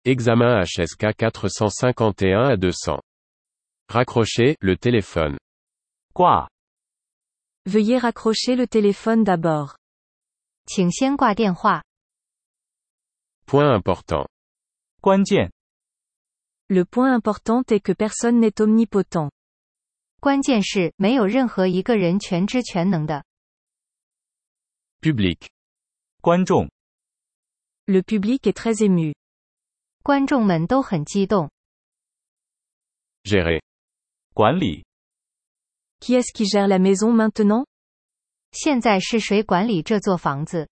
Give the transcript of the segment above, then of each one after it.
Examen HSK 451 à 200. Raccrocher, le téléphone. 挂， Veuillez raccrocher le téléphone d'abord. 请先挂电话。 Point important. 关键， Le point important est que personne n'est omnipotent. 关键是没有任何一个人全知全能的。 Public. 观众， Le public est très ému. 观众们都很激动。 Gérer. 管理， Qui est-ce qui gère la maison maintenant? 现在是谁管理这座房子？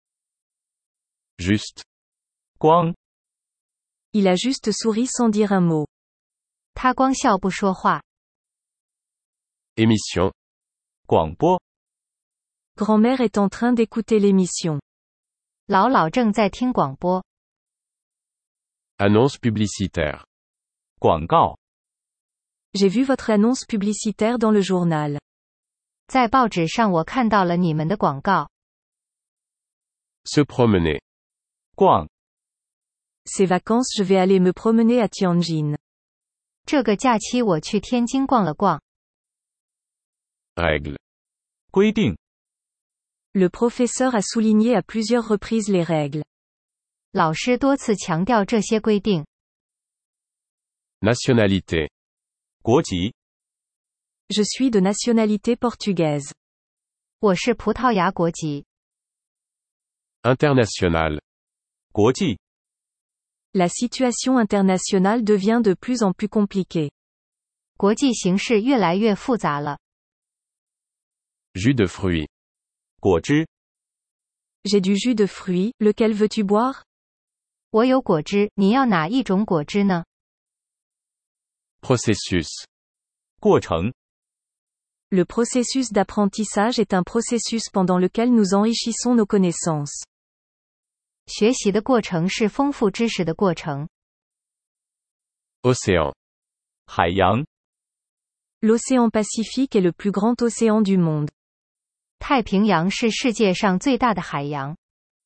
Juste. 光， Il a juste souri sans dire un mot. 他光笑不说话。 Émission. 广播， Grand-mère est en train d'écouter l'émission. 姥姥正在听广播。 Annonce publicitaire. 广告， J'ai vu votre annonce publicitaire dans le journal. 在报纸上我看到了你们的广告。 Se promener. 逛， Ces vacances, je vais aller me promener à Tianjin. 这个假期我去天津逛了逛。 Règle. 规定， Le professeur a souligné à plusieurs reprises les règles. 老师多次强调这些规定。 Nationalité. 国籍， Je suis de nationalité portugaise. 我是葡萄牙国籍。 International. 国际， La situation internationale devient de plus en plus compliquée. 国际形势越来越复杂了。 Jus de fruits. 果汁， J'ai du jus de fruits, lequel veux-tu boire? 我有果汁，你要哪一种果汁呢？ Processus. 过程， Le processus d'apprentissage est un processus pendant lequel nous enrichissons nos connaissances. 学习的过程是丰富知识的过程。 Océan. 海洋， L'océan Pacifique est le plus grand océan du monde. 太平洋是世界上最大的海洋。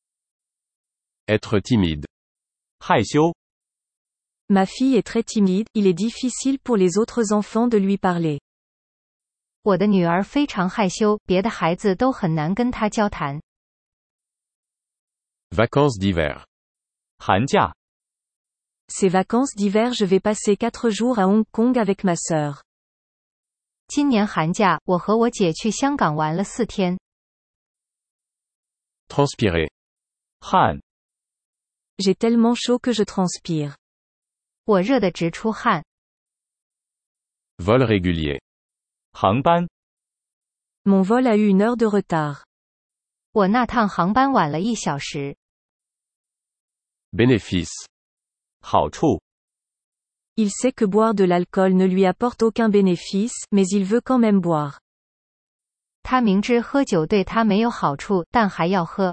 Être timide. 害羞， Ma fille est très timide, il est difficile pour les autres enfants de lui parler. 我的女儿非常害羞，别的孩子都很难跟她交谈。 Vacances d'hiver. 寒假， Ces vacances d'hiver, je vais passer 4 jours à Hong Kong avec ma sœur. 今年寒假，我和我姐去香港玩了4天。 Transpirer. 汗， J'ai tellement chaud que je transpire. 我热得直出汗。 Vol régulier. 航班， Mon vol a eu 1 heure de retard. 我那趟航班晚了1小时。 Bénéfice. 好处， Il sait que boire de l'alcool ne lui apporte aucun bénéfice, mais il veut quand même boire. 他明知喝酒对他没有好处，但还要喝。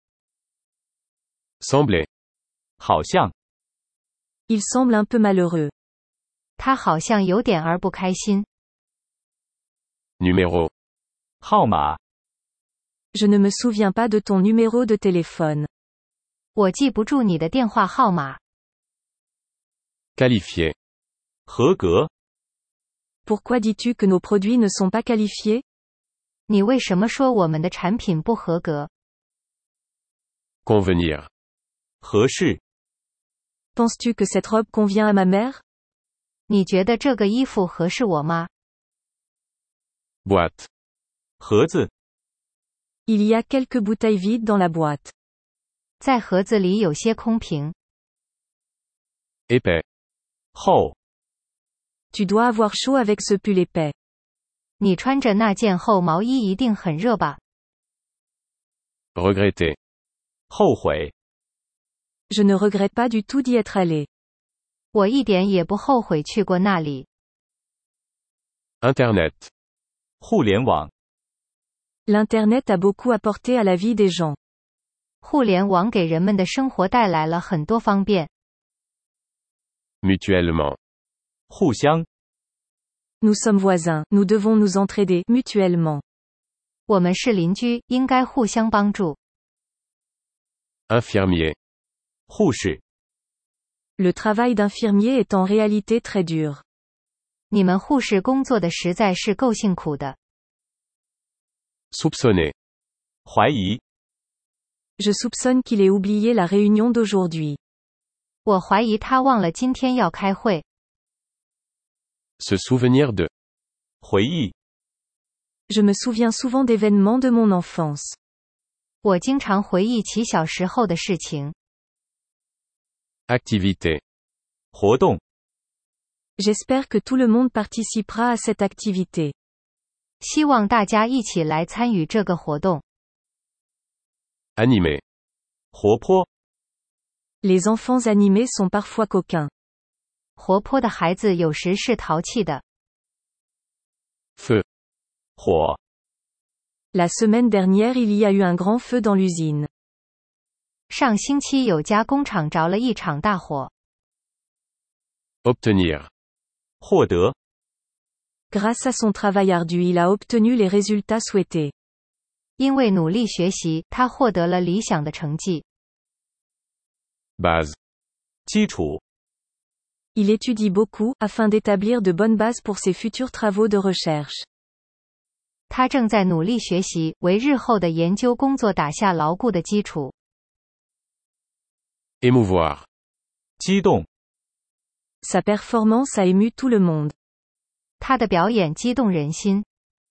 Sembler. 好像， Il semble un peu malheureux. 他好像有点儿不开心。 Numéro. 号码， Je ne me souviens pas de ton numéro de téléphone. 我记不住你的电话号码。 Qualifié. 合格， Pourquoi dis-tu que nos produits ne sont pas qualifiés? 你为什么说我们的产品不合格？ Convenir. 合适， Penses-tu que cette robe convient à ma mère? 你觉得这个衣服合适我吗？ Boîte. 盒子， Il y a quelques bouteilles vides dans la boîte. 在盒子里有些空瓶。 Épais. 厚， Tu dois avoir chaud avec ce pull épais. 你穿着那件厚毛衣一定很热吧？ Regretter. 后悔， Je ne regrette pas du tout d'y être allé. 我一点也不后悔去过那里。 Internet. 互联网， L'Internet a beaucoup apporté à la vie des gens. 互联网给人们的生活带来了很多方便。 Mutuellement. 互相， Nous sommes voisins, nous devons nous entraider mutuellement. 我们是邻居，应该互相帮助。 Infirmier. 护士， Le travail d'infirmier est en réalité très dur. 你们护士工作的实在是够辛苦的。 Soupçonner. 怀疑， Je soupçonne qu'il ait oublié la réunion d'aujourd'hui. 我怀疑他忘了今天要开会。 Se souvenir de. 回忆， Je me souviens souvent d'événements de mon enfance. 我经常回忆起小时候的事情。 Activité. 活动， J'espère que tout le monde participera à cette activité. 希望大家一起来参与这个活动。 Animé. 活泼， Les enfants animés sont parfois coquins. 活泼的孩子有时是淘气的。 Feu. 火， La semaine dernière il y a eu un grand feu dans l'usine. 上星期有家工厂着了一场大火。 Obtenir. 获得， Grâce à son travail ardu il a obtenu les résultats souhaités. 因为努力学习，他获得了理想的成绩。 Base. 基础， Il étudie beaucoup, afin d'établir de bonnes bases pour ses futurs travaux de recherche. 他正在努力学习，为日后的研究工作打下牢固的基础。 Émouvoir. 激动， Sa performance a ému tout le monde. 他的表演激动人心。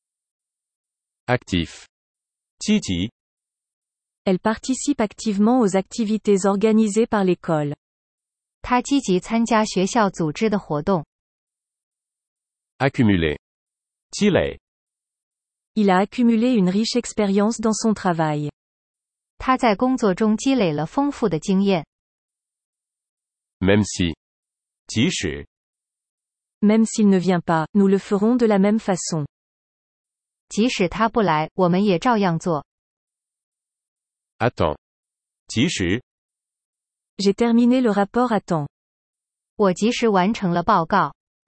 Actif. 积极， Elle participe activement aux activités organisées par l'école. 他积极参加学校组织的活动。 Accumuler. 积累， Il a accumulé une riche expérience dans son travail. 他在工作中积累了丰富的经验。 Même si. 即使， Même s'il ne vient pas, nous le ferons de la même façon. 即使他不来，我们也照样做。 À temps. 即时， J'ai terminé le rapport à temps. 我及时完成了报告。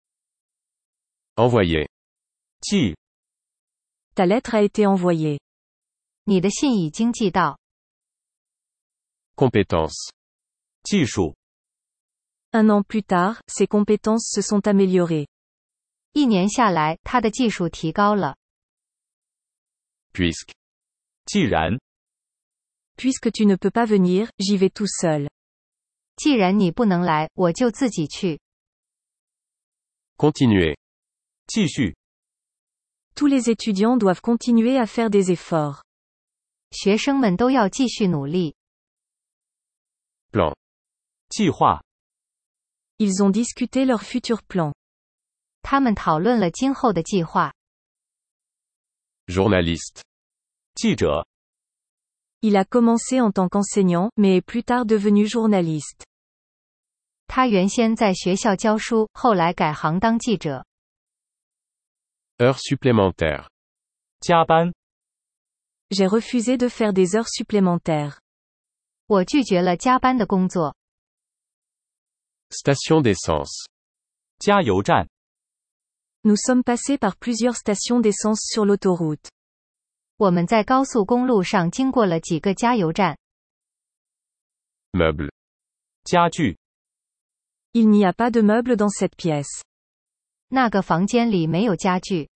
Envoyer. 寄， Ta lettre a été envoyée. 你的信已经寄到。 Compétence. 技术， Un an plus tard, ses compétences se sont améliorées. 1年下来，他的技术提高了。 Puisque. 既然， Puisque tu ne peux pas venir, j'y vais tout seul. 既然你不能来，我就自己去。 Continuer. 继续， Tous les étudiants doivent continuer à faire des efforts. 学生们都要继续努力。 Plan. 计划， Ils ont discuté leur futur plan. 他们讨论了今后的计划。 Journaliste. 记者， Il a commencé en tant qu'enseignant, mais est plus tard devenu journaliste. 他原先在学校教书，后来改行当记者。 Heures supplémentaires. 加班， J'ai refusé de faire des heures supplémentaires. 我拒绝了加班的工作。 Station d'essence. 加油站， Nous sommes passés par plusieurs stations d'essence sur l'autoroute. 我们在高速公路上经过了几个加油站。 Meuble. 家具， Il n'y a pas de meubles dans cette pièce. 那个房间里没有家具。